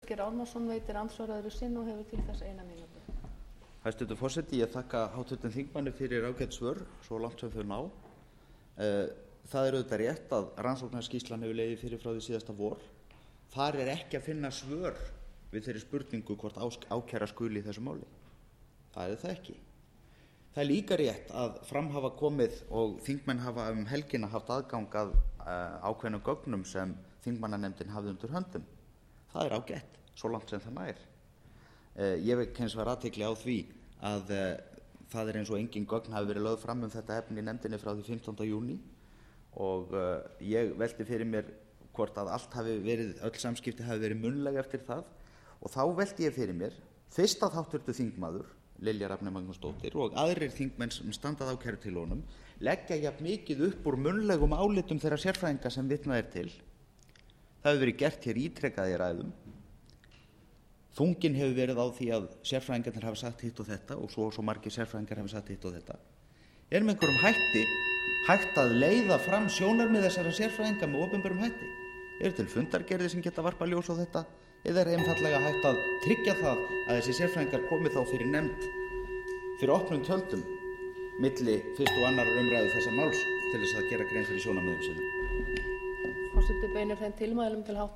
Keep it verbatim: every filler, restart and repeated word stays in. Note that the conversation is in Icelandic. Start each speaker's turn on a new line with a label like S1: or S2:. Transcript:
S1: Birgir Ármannsson veitir andsvar öðru sinni og hefur til þess eina mínútu.
S2: Hæstvirtur forseti, ég þakka háttvirtum þingmanni fyrir ágæt svör svo langt sem þau ná. Það er auðvitað rétt að rannsóknarskýrslan hefur legið fyrir frá því síðasta vor. Þar er ekki að finna svör við þeirri spurningu hvort ákæra skuli í þessu máli. Það er það ekki. Það er líka rétt að fram hafa komið og þingmenn hafa um helgina haft aðgang að ákveðnum gögnum sem þingmannanefndin hafði undir höndum. Það er ágætt, svo langt sem það nær. Ég vek hins vegar athygli á því að það er eins og engin gögn hafi verið lögð fram um þetta efni í nefndinni frá því fimmtánda júní og ég velti fyrir mér hvort að allt hafi verið, öll samskipti hafi verið munnleg eftir það og þá velti ég fyrir mér fyrst að háttvirtur þingmaður Lilja Rafney Magnúsdóttir og aðrir þingmenn sem standað ákærutilhögunum leggja jafn mikið upp úr munnlegum álitum þeirra sérfræðinga sem vitnað er til. Það hefur verið gert hér ítrekað í ræðum. Þungin hefur verið á því að sérfræðingarnir hafa sagt hitt og þetta og svo og svo margir sérfræðingar hafa sagt hitt og þetta. Er með einhverjum hætti hægt að leiða fram sjónarmið þessara sérfræðinga með opinberum hætti? Er til fundargerðir sem geta varpað ljós á þetta? Eða er einfaldlega hægt að tryggja það að þessi sérfræðingar komi þá fyrir nefnd fyrir opnum tjöldum milli fyrst og annar umræðu þessa máls til þess að gera grein fyrir sjónarmiðum sínum?
S1: Forseti beinir þeim tilmælum til